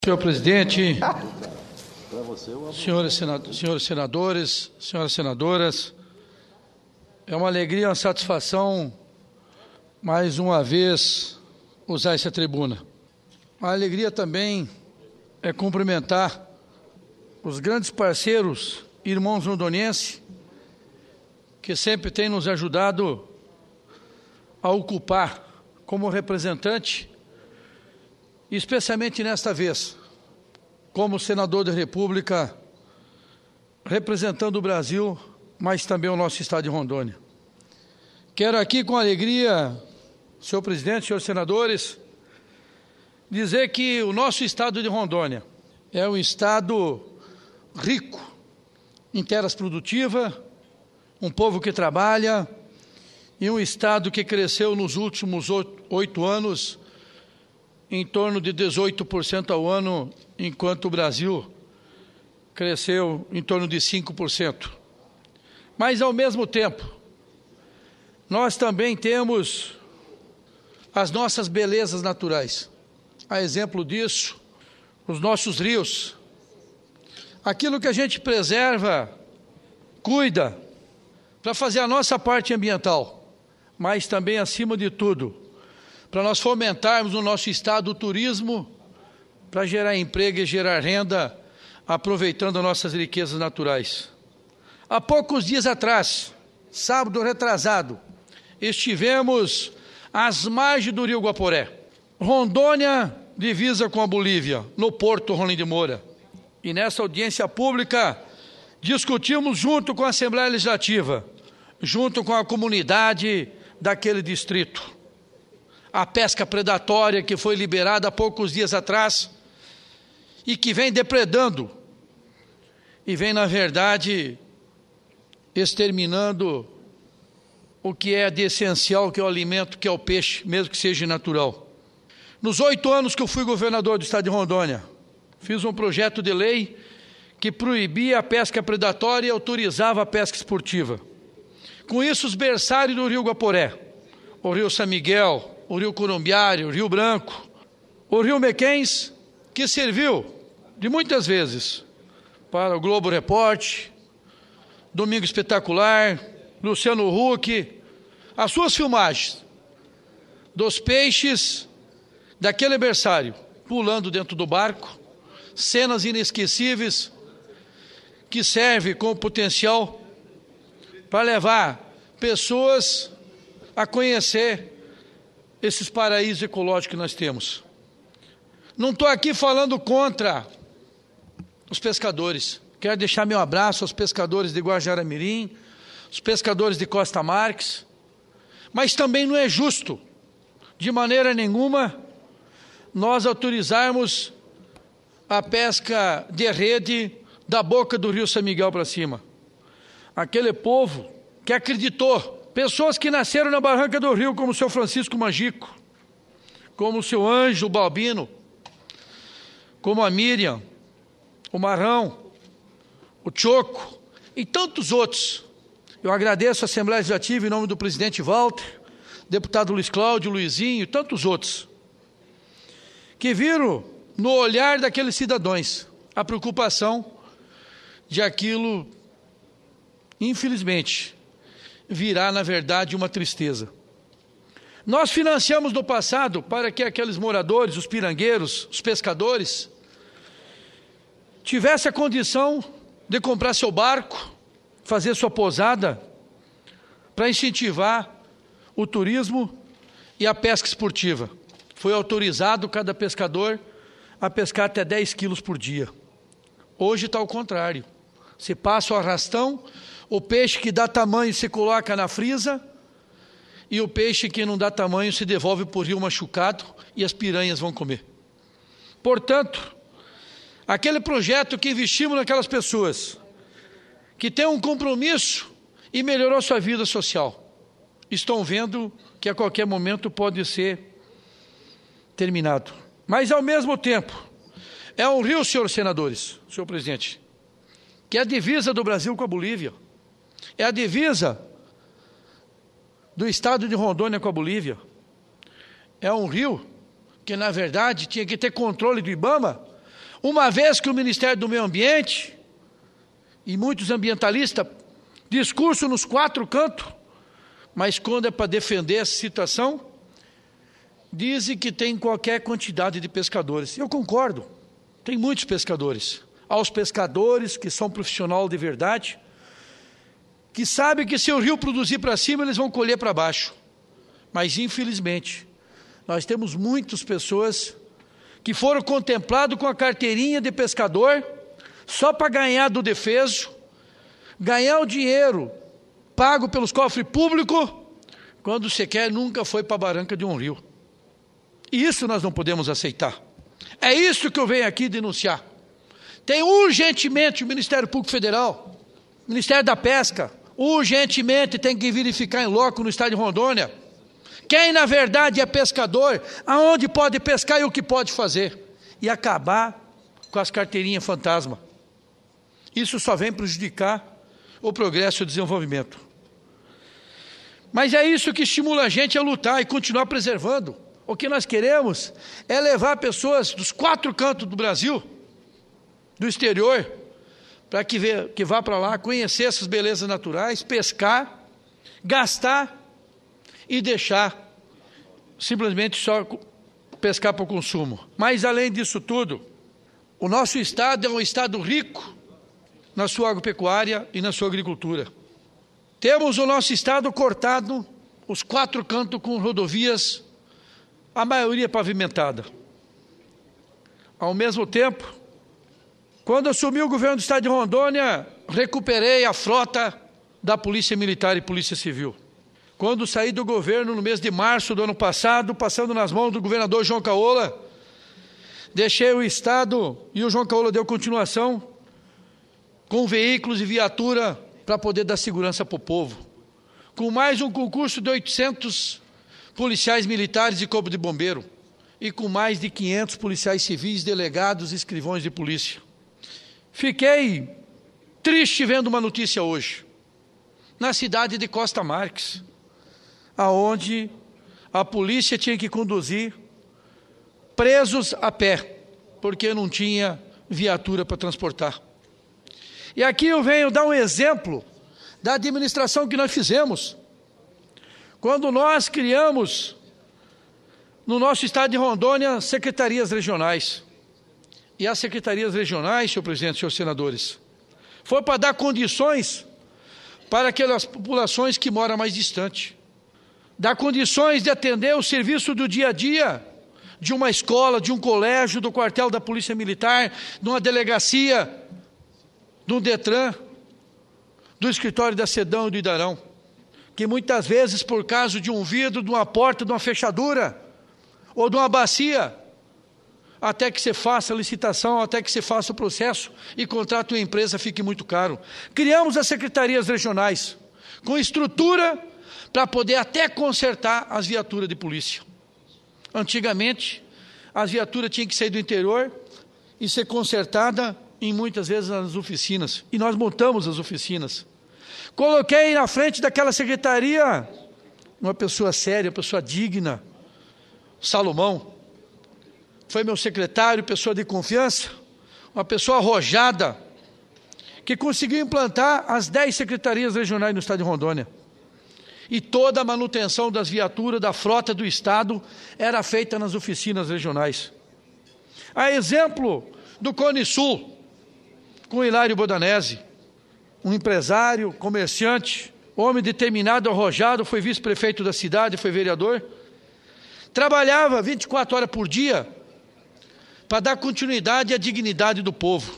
Senhor presidente, senhores senadores, senhoras senadoras, é uma alegria e uma satisfação, mais uma vez, usar essa tribuna. A alegria também é cumprimentar os grandes parceiros, irmãos rondonienses, que sempre têm nos ajudado a ocupar como representante, especialmente nesta vez, como senador da República, representando o Brasil, mas também o nosso estado de Rondônia. Quero aqui, com alegria, senhor presidente, senhores senadores, dizer que o nosso estado de Rondônia é um estado rico em terras produtivas, um povo que trabalha, e um estado que cresceu nos últimos 8 anos em torno de 18% ao ano, enquanto o Brasil cresceu em torno de 5%. Mas, ao mesmo tempo, nós também temos as nossas belezas naturais. A exemplo disso, os nossos rios. Aquilo que a gente preserva, cuida, para fazer a nossa parte ambiental, mas também, acima de tudo, para nós fomentarmos no nosso estado o turismo, para gerar emprego e gerar renda, aproveitando as nossas riquezas naturais. Há poucos dias atrás, sábado retrasado, estivemos às margens do rio Guaporé. Rondônia divisa com a Bolívia, no Porto Rolim de Moura. E nessa audiência pública, discutimos junto com a Assembleia Legislativa, junto com a comunidade daquele distrito, a pesca predatória que foi liberada há poucos dias atrás e que vem depredando e vem, na verdade, exterminando o que é de essencial, que é o alimento, que é o peixe, mesmo que seja natural. Nos 8 anos que eu fui governador do estado de Rondônia, fiz um projeto de lei que proibia a pesca predatória e autorizava a pesca esportiva. Com isso, os berçários do rio Guaporé, o rio São Miguel, o rio Corumbiário, o rio Branco, o rio Mequens, que serviu de muitas vezes para o Globo Repórter, Domingo Espetacular, Luciano Huck, as suas filmagens dos peixes daquele berçário pulando dentro do barco, cenas inesquecíveis que servem como potencial para levar pessoas a conhecer esses paraísos ecológicos que nós temos. Não estou aqui falando contra os pescadores. Quero deixar meu abraço aos pescadores de Guajará-Mirim, os pescadores de Costa Marques, mas também não é justo, de maneira nenhuma, nós autorizarmos a pesca de rede da boca do rio São Miguel para cima. Aquele povo que acreditou, pessoas que nasceram na barranca do rio, como o seu Francisco Magico, como o seu Anjo Balbino, como a Miriam, o Marrão, o Choco e tantos outros. Eu agradeço a Assembleia Legislativa em nome do presidente Walter, deputado Luiz Cláudio, Luizinho e tantos outros, que viram no olhar daqueles cidadãos a preocupação de aquilo, infelizmente, virá, na verdade, uma tristeza. Nós financiamos no passado para que aqueles moradores, os pirangueiros, os pescadores, tivessem a condição de comprar seu barco, fazer sua pousada, para incentivar o turismo e a pesca esportiva. Foi autorizado cada pescador a pescar até 10 quilos por dia. Hoje está ao contrário. Se passa o arrastão, o peixe que dá tamanho se coloca na frisa e o peixe que não dá tamanho se devolve por rio machucado e as piranhas vão comer. Portanto, aquele projeto que investimos naquelas pessoas, que tem um compromisso e melhorou sua vida social, estão vendo que a qualquer momento pode ser terminado. Mas, ao mesmo tempo, é um rio, senhores senadores, senhor presidente, que é a divisa do Brasil com a Bolívia. É a divisa do estado de Rondônia com a Bolívia. É um rio que, na verdade, tinha que ter controle do IBAMA Uma vez que o Ministério do Meio Ambiente e muitos ambientalistas, discurso nos quatro cantos, mas quando é para defender essa situação, dizem que tem qualquer quantidade de pescadores. Eu concordo, tem muitos pescadores. Aos pescadores que são profissionais de verdade, que sabem que se o rio produzir para cima, eles vão colher para baixo. Mas, infelizmente, nós temos muitas pessoas que foram contemplados com a carteirinha de pescador só para ganhar do defeso, ganhar o dinheiro pago pelos cofres públicos, quando sequer nunca foi para a barranca de um rio. E isso nós não podemos aceitar. É isso que eu venho aqui denunciar. Tem urgentemente o Ministério Público Federal, o Ministério da Pesca, urgentemente tem que verificar em loco no estado de Rondônia quem na verdade é pescador, aonde pode pescar e o que pode fazer, e acabar com as carteirinhas fantasma. Isso só vem prejudicar o progresso e o desenvolvimento. Mas é isso que estimula a gente a lutar e continuar preservando. O que nós queremos é levar pessoas dos quatro cantos do Brasil, do exterior, para que vá para lá conhecer essas belezas naturais, pescar, gastar e deixar simplesmente só pescar para o consumo. Mas além disso tudo, o nosso estado é um estado rico na sua agropecuária e na sua agricultura. Temos o nosso estado cortado, os quatro cantos com rodovias, a maioria pavimentada. Ao mesmo tempo, quando assumi o governo do estado de Rondônia, recuperei a frota da Polícia Militar e Polícia Civil. Quando saí do governo no mês de março do ano passado, passando nas mãos do governador João Caola, deixei o estado e o João Caola deu continuação com veículos e viatura para poder dar segurança para o povo. Com mais um concurso de 800 policiais militares e corpo de bombeiro, e com mais de 500 policiais civis, delegados e escrivões de polícia. Fiquei triste vendo uma notícia hoje, na cidade de Costa Marques, aonde a polícia tinha que conduzir presos a pé, porque não tinha viatura para transportar. E aqui eu venho dar um exemplo da administração que nós fizemos. Quando nós criamos, no nosso estado de Rondônia, secretarias regionais. E as secretarias regionais, senhor presidente, senhores senadores, foi para dar condições para aquelas populações que moram mais distante. Dar condições de atender o serviço do dia a dia, de uma escola, de um colégio, do quartel da Polícia Militar, de uma delegacia, do Detran, do escritório da SEDAM e do Idarão, que muitas vezes, por causa de um vidro, de uma porta, de uma fechadura, ou de uma bacia, até que você faça a licitação, até que você faça o processo e contrate uma empresa, fique muito caro. Criamos as secretarias regionais, com estrutura para poder até consertar as viaturas de polícia. Antigamente, as viaturas tinham que sair do interior e ser consertada em muitas vezes nas oficinas. E nós montamos as oficinas. Coloquei na frente daquela secretaria uma pessoa séria, uma pessoa digna, Salomão. Foi meu secretário, pessoa de confiança, uma pessoa arrojada, que conseguiu implantar as 10 secretarias regionais no estado de Rondônia. E toda a manutenção das viaturas da frota do estado era feita nas oficinas regionais. A exemplo do Cone Sul, com Hilário Bodanese, um empresário, comerciante, homem determinado, arrojado, foi vice-prefeito da cidade, foi vereador, trabalhava 24 horas por dia para dar continuidade à dignidade do povo.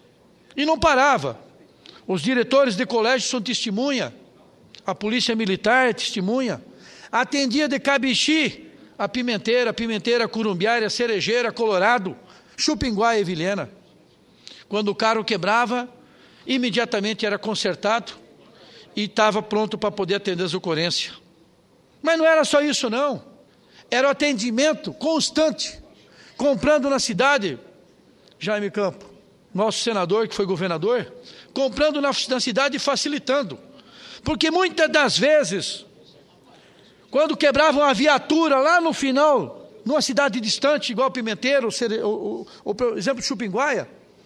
E não parava. Os diretores de colégio são testemunha, a polícia militar é testemunha, atendia de Cabixi a Pimenteira, Curumbiária, Cerejeira, Colorado, Chupinguá e Vilhena. Quando o carro quebrava, imediatamente era consertado e estava pronto para poder atender as ocorrências. Mas não era só isso não, era o atendimento constante, comprando na cidade, Jaime Campo, nosso senador que foi governador, comprando na cidade e facilitando. Porque muitas das vezes, quando quebravam a viatura lá no final, numa cidade distante, igual Pimenteiro, ou por exemplo, Chupinguaia,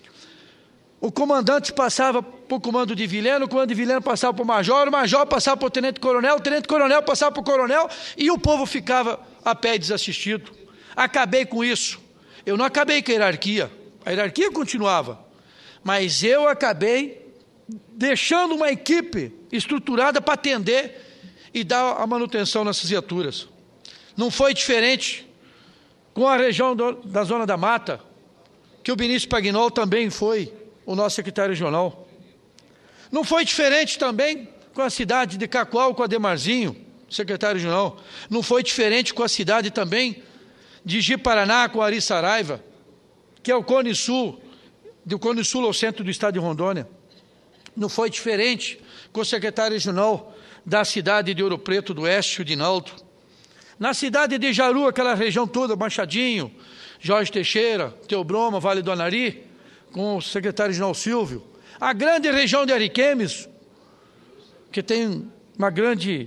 o comandante passava para o comando de Vilhena, o comando de Vilhena passava para o major passava para o tenente-coronel passava para o coronel, e o povo ficava a pé desassistido. Acabei com isso. Eu não acabei com a hierarquia continuava, mas eu acabei deixando uma equipe estruturada para atender e dar a manutenção nessas viaturas. Não foi diferente com a região da Zona da Mata, que o Benício Pagnol também foi o nosso secretário regional. Não foi diferente também com a cidade de Cacoal, com a Ademarzinho, secretário regional. Não foi diferente com a cidade também de Ji-Paraná, com a Ari Saraiva, que é o Cone Sul, do Cone Sul ao centro do estado de Rondônia. Não foi diferente com o secretário regional da cidade de Ouro Preto do Oeste, o Dinaldo. Na cidade de Jaru, aquela região toda, Machadinho, Jorge Teixeira, Teobroma, Vale do Anari, com o secretário regional Silvio. A grande região de Ariquemes, que tem uma grande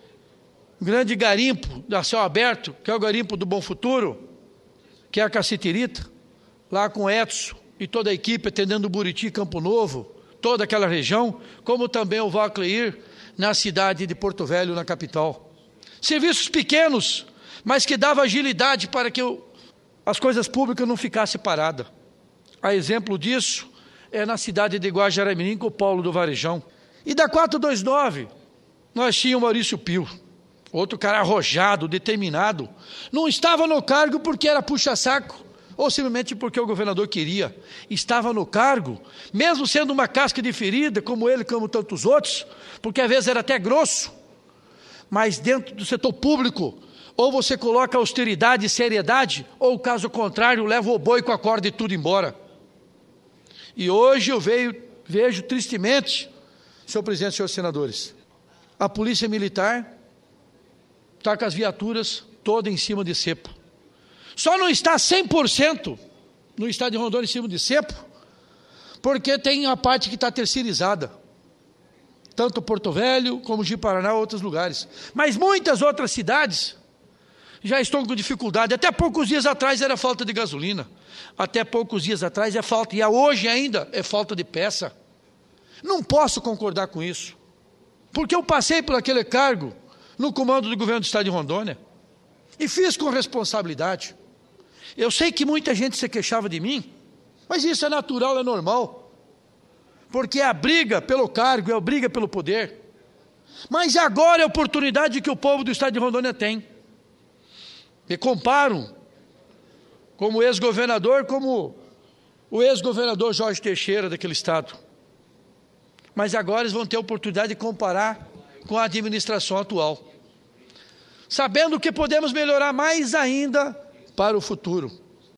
garimpo a céu aberto, que é o garimpo do Bom Futuro, que é a Cacetirita, lá com Edson e toda a equipe atendendo Buriti, Campo Novo, toda aquela região, como também o Valcleir, na cidade de Porto Velho, na capital. Serviços pequenos, mas que davam agilidade para que as coisas públicas não ficassem paradas. A exemplo disso é na cidade de Guajaramirim, com o Paulo do Varejão. E da 429, nós tínhamos Maurício Pio, outro cara arrojado, determinado. Não estava no cargo porque era puxa-saco, ou simplesmente porque o governador queria. Estava no cargo, mesmo sendo uma casca de ferida, como ele, como tantos outros, porque às vezes era até grosso, mas dentro do setor público, ou você coloca austeridade e seriedade, ou caso contrário, leva o boi com a corda e tudo embora. E hoje eu vejo tristemente, senhor presidente e senhores senadores, a polícia militar está com as viaturas todas em cima de cepo. Só não está 100% no estado de Rondônia em cima de cepo, porque tem a parte que está terceirizada. Tanto Porto Velho como Ji-Paraná e outros lugares. Mas muitas outras cidades já estão com dificuldade. Até poucos dias atrás era falta de gasolina. Até poucos dias atrás é falta, e hoje ainda é falta de peça. Não posso concordar com isso, porque eu passei por aquele cargo no comando do governo do estado de Rondônia e fiz com responsabilidade. Eu sei que muita gente se queixava de mim, mas isso é natural, é normal, porque é a briga pelo cargo, é a briga pelo poder. Mas agora é a oportunidade que o povo do estado de Rondônia tem. Me comparo como ex-governador, como o ex-governador Jorge Teixeira daquele estado. Mas agora eles vão ter a oportunidade de comparar com a administração atual, sabendo que podemos melhorar mais ainda para o futuro.